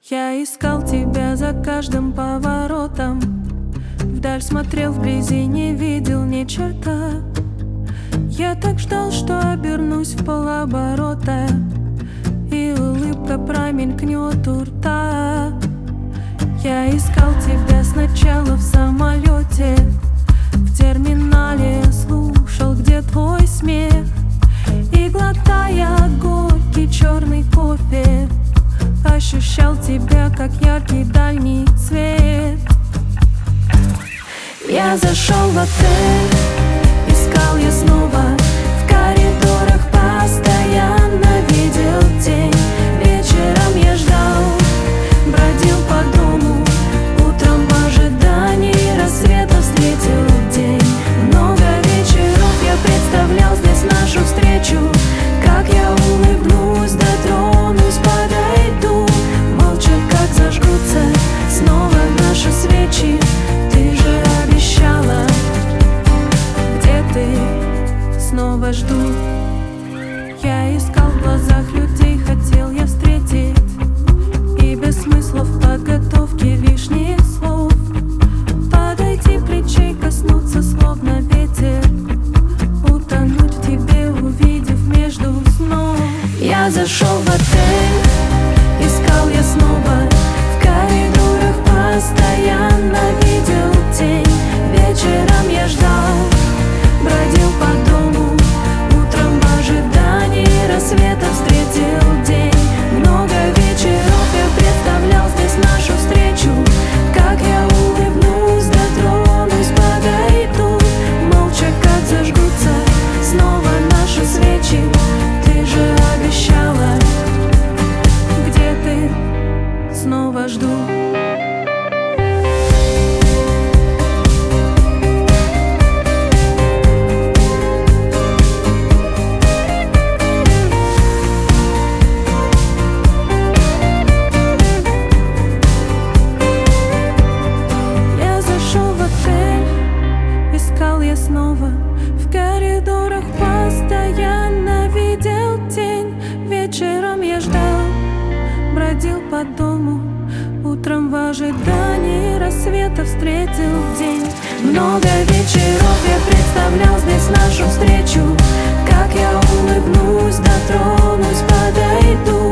Я искал тебя за каждым поворотом, вдаль смотрел, вблизи не видел ни черта. Я так ждал, что обернусь в полоборота, и улыбка промелькнет у рта. Я искал тебя сначала в самолете, в терминале слушал, где твой смех, и глотая горький черный кофе, ощущал тебя, как яркий дальний свет. Я зашел в отель, искал я снова, в коридорах постоянно видел тень. Вечером я ждал, бродил по дому, утром в ожидании рассвета встретил день. Много вечеров я представлял здесь нашу встречу, как я улыбнусь, дотронусь, подойду, молча как зажгутся снова наши свечи. Ты же обещала, где ты, снова жду. Я искал в глазах людей, хотел я встретить, и без смысла в подготовке лишних слов подойти, плечей коснуться, словно ветер, утонуть в тебе, увидев между снов. Я зашел в отель, искал я снова, в коридорах постоянно видел тень. Вечером я ждал, бродил по дому, утром в ожидании рассвета встретил день. Много вечеров я представлял здесь нашу встречу, как я улыбнусь, дотронусь, подойду, молча как зажгутся снова наши свечи. Ты же обещала, где ты, снова жду. Снова в коридорах постоянно видел тень. Вечером я ждал, бродил по дому, утром в ожидании рассвета встретил день. Много вечеров я представлял здесь нашу встречу, как я улыбнусь, дотронусь, подойду,